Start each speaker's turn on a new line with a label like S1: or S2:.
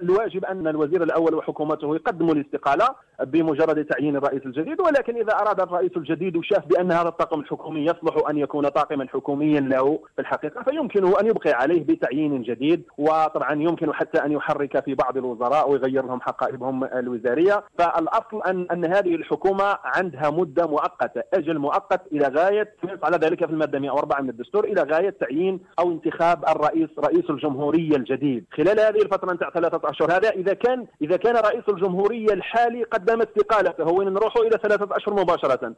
S1: الواجب أن الوزير الأول وحكومته يقدموا الاستقالة بمجرد تعيين الرئيس الجديد. ولكن إذا أراد الرئيس الجديد وشاف بأن هذا الطاقم الحكومي يصلح أن يكون طاقما حكوميا له في الحقيقة، فيمكنه أن يبقي عليه بتعيين جديد. وطبعا يمكن حتى أن يحرك في بعض الوزراء ويغير لهم حقائبهم الوزارية. فالأصل أن هذه الحكومة عندها مدة مؤقتة، أجل مؤقت إلى غاية، على ذلك في المادة 104 من الدستور، إلى غاية تعيين أو انتخاب رئيس الجمهورية الجديد. خلال هذه الفترة نتاع 3 أشهر، هذا إذا كان رئيس الجمهورية الحالي قدم استقالته، وين نروحوا إلى 3 أشهر مباشرة.